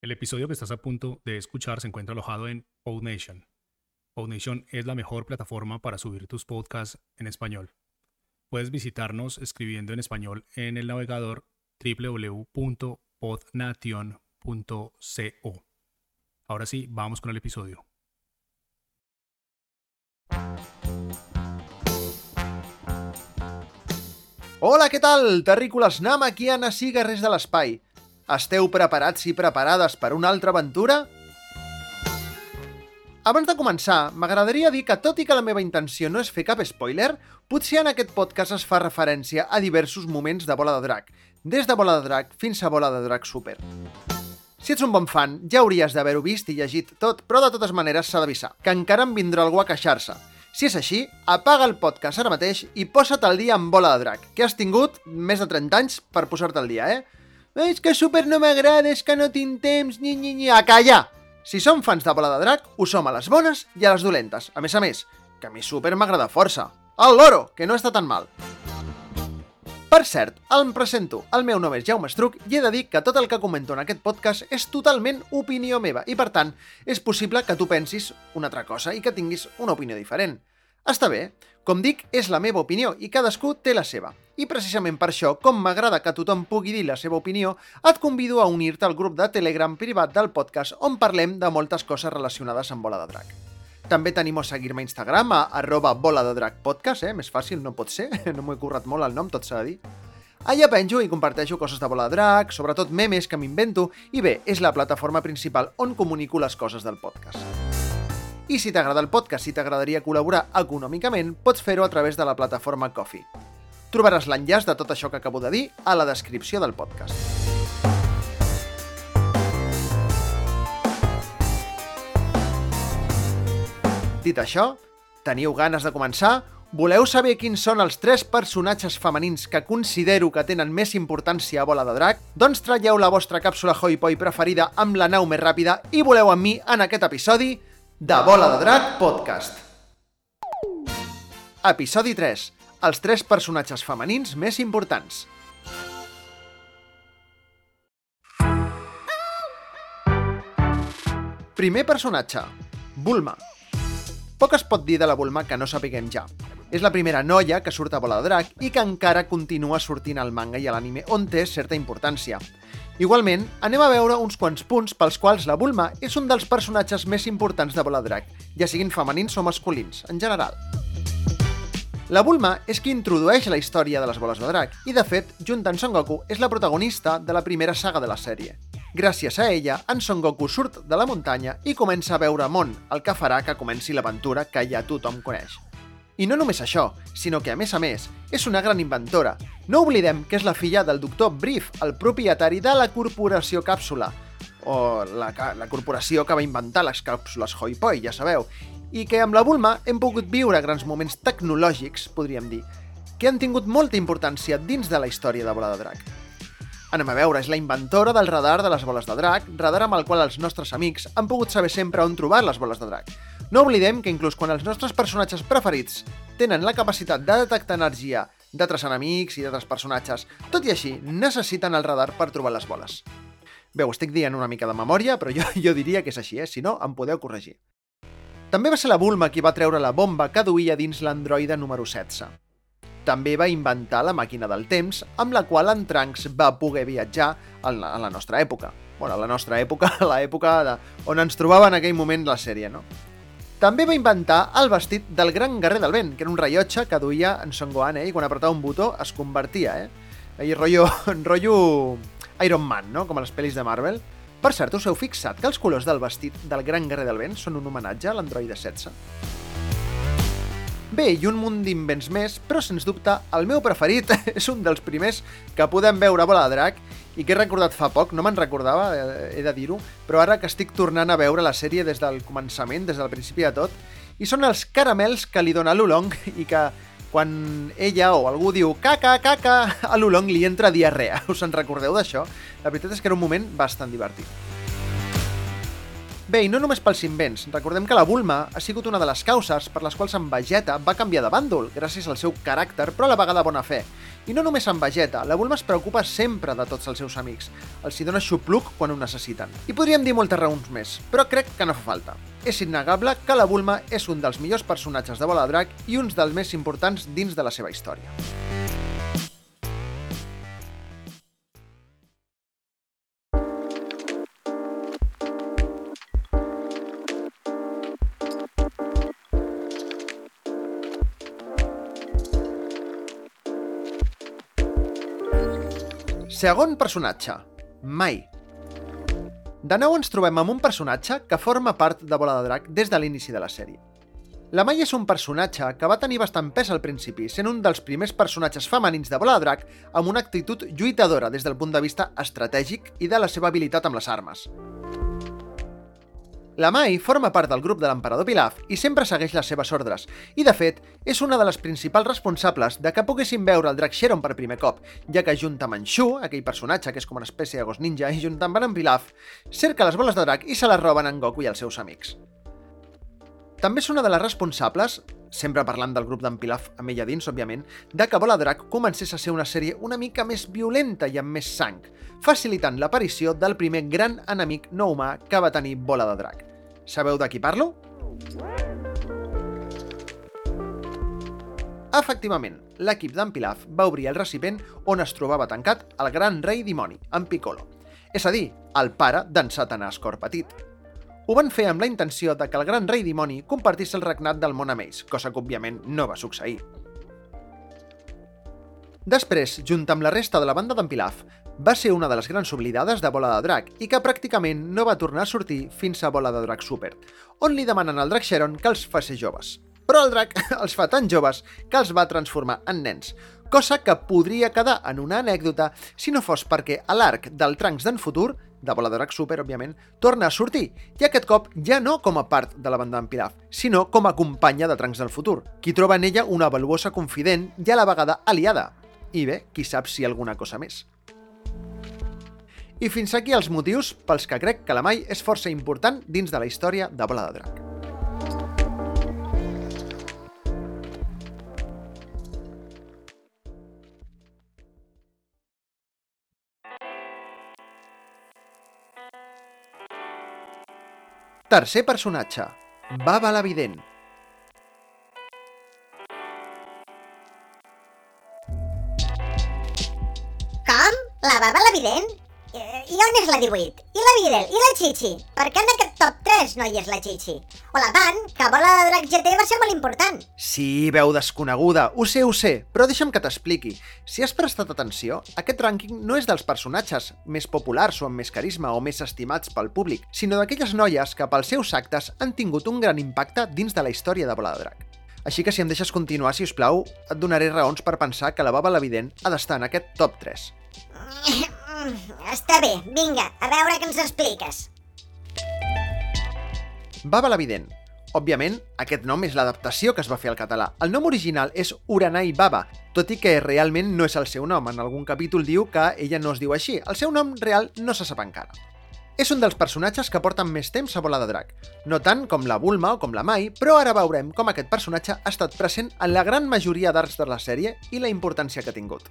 El episodio que estás a punto de escuchar se encuentra alojado en PodNation. PodNation es la mejor plataforma para subir tus podcasts en español. Puedes visitarnos escribiendo en español en el navegador www.podnation.co. Ahora sí, vamos con el episodio. Hola, què tal? Terrícoles namekianes i guerrers de l'espai. Esteu preparats i preparades per una altra aventura? Abans de començar, m'agradaria dir que tot i que la meva intenció no és fer cap spoiler, potser en aquest podcast es fa referència a diversos moments de Bola de Drac, des de Bola de Drac fins a Bola de Drac Super. Si ets un bon fan, ja hauries d'haver-ho vist i llegit tot, però de totes maneres s'ha d'avisar, que encara em vindrà algú a queixar-se. Si és així, apaga el podcast ara mateix i posa't al dia amb Bola de Drac, que has tingut més de 30 anys per posar-te al dia, És que Super no m'agrada, és que no tinc temps, a callar! Si som fans de Bola de Drac, ho som a les bones i a les dolentes. A més, que a mi Super m'agrada força. El loro, que no està tan mal. Per cert, em presento. El meu nom és Jaume Estruc i he de dir que tot el que comento en aquest podcast és totalment opinió meva i, per tant, és possible que tu pensis una altra cosa i que tinguis una opinió diferent. Està bé. Com dic, és la meva opinió i cadascú té la seva. I precisament per això, com m'agrada que tothom pugui dir la seva opinió, et convido a unir-te al grup de Telegram privat del podcast on parlem de moltes coses relacionades amb Bola de Drac. També t'animo a seguir-me a Instagram a @boladedracpodcast, Més fàcil no pot ser, no m'ho he currat molt el nom, tot s'ha de dir. Allà penjo i comparteixo coses de Bola de Drac, sobretot memes que m'invento, i bé, és la plataforma principal on comunico les coses del podcast. I si t'agrada el podcast i t'agradaria col·laborar econòmicament, pots fer-ho a través de la plataforma Ko-fi. Trobaràs l'enllaç de tot això que acabo de dir a la descripció del podcast. Dit això, teniu ganes de començar? Voleu saber quins són els 3 personatges femenins que considero que tenen més importància a Bola de Drac? Doncs traieu la vostra càpsula Hoi-Poi preferida amb la nau més ràpida i voleu amb mi en aquest episodi de Bola de Drac Podcast. Episodi 3. Els 3 personatges femenins més importants. Primer personatge. Bulma. Poc es pot dir de la Bulma que no sapiguem ja. És la primera noia que surt a Bola de Drac i que encara continua sortint al manga i a l'anime on té certa importància. Igualment, anem a veure uns quants punts pels quals la Bulma és un dels personatges més importants de Bola de Drac, ja siguin femenins o masculins, en general. La Bulma és qui introdueix la història de les boles de drac i, de fet, junt amb Son Goku, és la protagonista de la primera saga de la sèrie. Gràcies a ella, en Son Goku surt de la muntanya i comença a veure món, el que farà que comenci l'aventura que ja tothom coneix. I no només això, sinó que, a més, és una gran inventora. No oblidem que és la filla del Dr. Brief, el propietari de la Corporació Càpsula, o la corporació que va inventar les càpsules Hoi-Poi, ja sabeu, i que amb la Bulma hem pogut viure grans moments tecnològics, podríem dir, que han tingut molta importància dins de la història de Bola de Drac. Anem a veure, és la inventora del radar de les boles de drac, radar amb el qual els nostres amics han pogut saber sempre on trobar les boles de drac. No oblidem que inclús quan els nostres personatges preferits tenen la capacitat de detectar energia d'altres enemics i d'altres personatges, tot i així necessiten el radar per trobar les boles. Bé, ho estic dient una mica de memòria, però jo diria que és així, si no, em podeu corregir. També va ser la Bulma qui va treure la bomba que duia dins l'androide número 16. També va inventar la màquina del temps, amb la qual en Trunks va poder viatjar a la nostra època. Bueno, a la nostra època, a l'època on ens trobava en aquell moment la sèrie, no? També va inventar el vestit del Gran Guerrer del Vent, que era un rellotge que duia en Son Gohan, i quan apretava un botó es convertia, Ahí rotllo Iron Man, no? Com a les pel·lis de Marvel. Per cert, us heu fixat que els colors del vestit del Gran Guerrer del Vent són un homenatge a l'androide 16? Bé, i un munt d'invents més, però sens dubte el meu preferit és un dels primers que podem veure a Bola de Drac i que he recordat fa poc, no me'n recordava, he de dir-ho, però ara que estic tornant a veure la sèrie des del començament, des del principi de tot, i són els caramels que li dona l'Oolong i que quan ella o algú diu caca, a l'Oolong li entra diarrea. Us en recordeu d'això? La veritat és que era un moment bastant divertit. Bé, i no només pels invents. Recordem que la Bulma ha sigut una de les causes per les quals en Vegeta va canviar de bàndol, gràcies al seu caràcter, però a la vegada bona fe. I no només en Vegeta, la Bulma es preocupa sempre de tots els seus amics. Els hi dona xupluc quan ho necessiten. I podríem dir moltes raons més, però crec que no fa falta. És innegable que la Bulma és un dels millors personatges de Bola de Drac i uns dels més importants dins de la seva història. Segon personatge, Mai. De nou ens trobem amb un personatge que forma part de Bola de Drac des de l'inici de la sèrie. La Mai és un personatge que va tenir bastant pes al principi, sent un dels primers personatges femenins de Bola de Drac amb una actitud lluitadora des del punt de vista estratègic i de la seva habilitat amb les armes. La Mai forma part del grup de l'emperador Pilaf i sempre segueix les seves ordres, i de fet, és una de les principals responsables de que poguéssim veure el drac Xeron per primer cop, ja que junt amb en Shu, aquell personatge que és com una espècie de gos ninja, i junt amb en Pilaf, cerca les boles de drac i se les roben en Goku i els seus amics. També és una de les responsables, sempre parlant del grup d'en Pilaf amb ella dins, òbviament, de que Bola de Drac comencés a ser una sèrie una mica més violenta i amb més sang, facilitant l'aparició del primer gran enemic no humà que va tenir Bola de Drac. Sabeu de qui parlo? Efectivament, l'equip d'en Pilaf va obrir el recipient on es trobava tancat el gran rei dimoni, en Piccolo, és a dir, el pare d'en Satanàs cor petit. Ho van fer amb la intenció de que el gran rei dimoni compartís el regnat del món amb ells, cosa que òbviament no va succeir. Després, junt amb la resta de la banda d'en Pilaf, va ser una de les grans oblidades de Bola de Drac i que pràcticament no va tornar a sortir fins a Bola de Drac Super, on li demanen al drac Xeron que els faci joves. Però el drac els fa tan joves que els va transformar en nens, cosa que podria quedar en una anècdota si no fos perquè a l'arc del Trunks d'en futur, de Bola de Drac Super, òbviament, torna a sortir, i aquest cop ja no com a part de la banda d'en Pilaf, sinó com a companya de Trunks del futur, qui troba en ella una valuosa confident i a la vegada aliada. I bé, qui sap si alguna cosa més. I fins aquí els motius pels que crec que la Mai és força important dins de la història de Bola de Drac. Tercer personatge, Baba la Vident. Com? La Baba la Vident? I on és la 18? I la Videl? I la Chichi? Per què en aquest top 3 no hi és la Chichi? O la Pan, que Bola de Drac GT va ser molt important. Sí, veu desconeguda, ho sé, però deixa'm que t'expliqui. Si has prestat atenció, aquest rànquing no és dels personatges més populars o amb més carisma o més estimats pel públic, sinó d'aquelles noies que pels seus actes han tingut un gran impacte dins de la història de Bola de Drac. Així que si em deixes continuar, si us plau, et donaré raons per pensar que la Baba la Vident ha d'estar en aquest top 3. Està bé, vinga, a veure què ens expliques. Baba la Vident. Òbviament, aquest nom és l'adaptació que es va fer al català. El nom original és Uranai Baba, tot i que realment no és el seu nom. En algun capítol diu que ella no es diu així. El seu nom real no se sap encara. És un dels personatges que porten més temps a Bola de Drac. No tant com la Bulma o com la Mai, però ara veurem com aquest personatge ha estat present en la gran majoria d'arcs de la sèrie i la importància que ha tingut.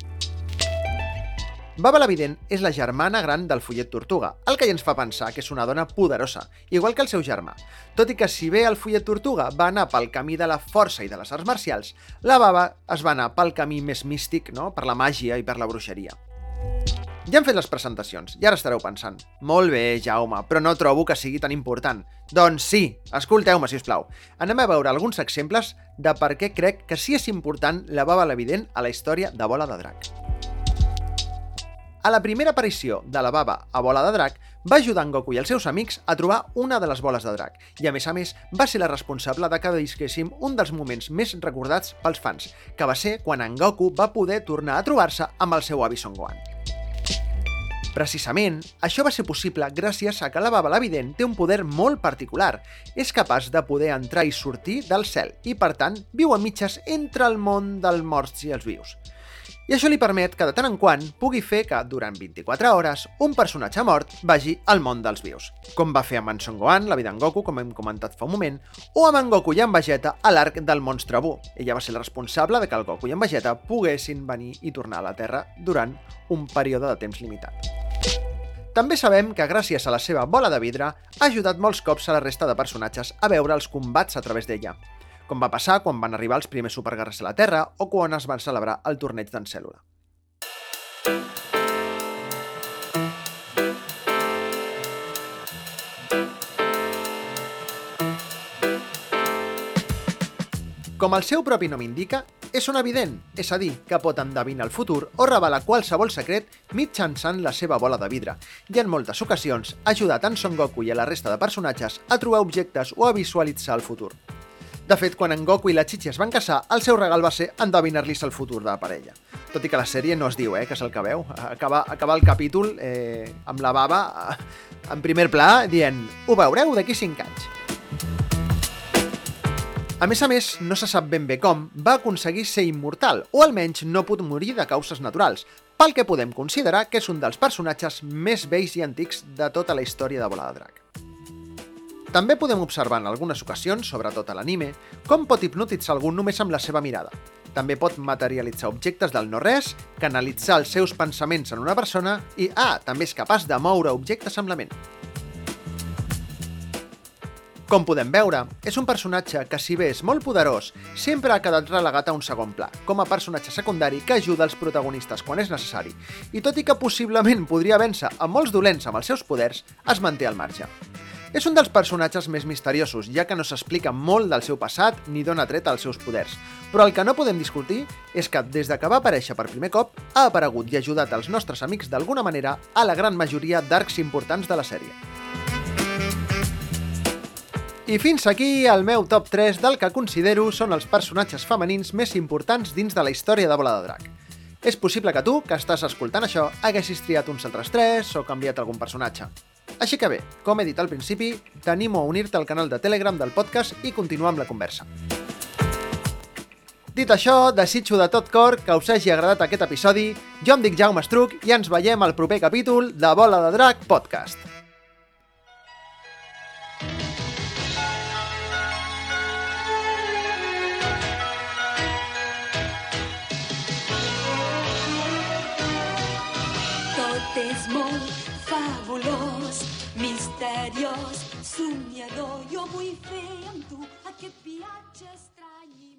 Baba la Vident és la germana gran del Follet Tortuga, el que ja ens fa pensar que és una dona poderosa, igual que el seu germà. Tot i que si bé el Follet Tortuga va anar pel camí de la força i de les arts marcials, la Baba es va anar pel camí més místic, no? Per la màgia i per la bruixeria. Ja hem fet les presentacions, i ara estareu pensant: molt bé, Jaume, però no trobo que sigui tan important. Doncs sí, escolteu-me, sisplau. Anem a veure alguns exemples de per què crec que sí és important la Baba la Vident a la història de Bola de Drac. A la primera aparició de la Baba a Bola de Drac, va ajudar en Goku i els seus amics a trobar una de les boles de drac, i a més, va ser la responsable de que visquéssim un dels moments més recordats pels fans, que va ser quan en Goku va poder tornar a trobar-se amb el seu avi Son Gohan. Precisament, això va ser possible gràcies a que la Baba la Vident té un poder molt particular. És capaç de poder entrar i sortir del cel i, per tant, viu a mitges entre el món dels morts i els vius. I això li permet que de tant en quant pugui fer que, durant 24 hores, un personatge mort vagi al món dels vius, com va fer amb en Son Gohan, la vida en Goku, com hem comentat fa un moment, o amb en Goku i en Vegeta a l'arc del Monstre Buu. Ella va ser la responsable de que el Goku i en Vegeta poguessin venir i tornar a la Terra durant un període de temps limitat. També sabem que gràcies a la seva bola de vidre ha ajudat molts cops a la resta de personatges a veure els combats a través d'ella, com va passar quan van arribar els primers superguerrers a la Terra o quan es van celebrar el torneig d'en Cèl·lula. Com el seu propi nom indica, és un evident, és a dir, que pot endevinar el futur o revelar qualsevol secret mitjançant la seva bola de vidre, i en moltes ocasions ha ajudat en Son Goku i a la resta de personatges a trobar objectes o a visualitzar el futur. De fet, quan en Goku i la Chi-Chi es van casar, el seu regal va ser endevinar-los el futur de la parella. Tot i que la sèrie no es diu, que és el que veu. Acaba el capítol amb la baba en primer pla dient «Ho veureu d'aquí 5 anys». A més, no se sap ben bé com, va aconseguir ser immortal, o almenys no pot morir de causes naturals, pel que podem considerar que és un dels personatges més vells i antics de tota la història de Bola de Drac. També podem observar en algunes ocasions, sobretot a l'anime, com pot hipnotitzar algú només amb la seva mirada. També pot materialitzar objectes del no-res, canalitzar els seus pensaments en una persona i, també és capaç de moure objectes amb la ment. Com podem veure, és un personatge que, si bé és molt poderós, sempre ha quedat relegat a un segon pla, com a personatge secundari que ajuda els protagonistes quan és necessari, i tot i que possiblement podria vèncer a molts dolents amb els seus poders, es manté al marge. És un dels personatges més misteriosos, ja que no s'explica molt del seu passat ni d'on ha tret els seus poders, però el que no podem discutir és que, des de que va aparèixer per primer cop, ha aparegut i ajudat els nostres amics d'alguna manera a la gran majoria d'arcs importants de la sèrie. I fins aquí el meu top 3 del que considero són els personatges femenins més importants dins de la història de Bola de Drac. És possible que tu, que estàs escoltant això, haguessis triat uns altres 3 o canviat algun personatge. Així que bé, com he dit al principi, t'animo a unir-te al canal de Telegram del podcast i continuar amb la conversa. Dit això, desitjo de tot cor que us hagi agradat aquest episodi. Jo em dic Jaume Estruc i ens veiem al proper capítol de Bola de Drac Podcast. És molt fabulós, misteriós, somiador. Jo vull fer amb tu aquest viatge estrany.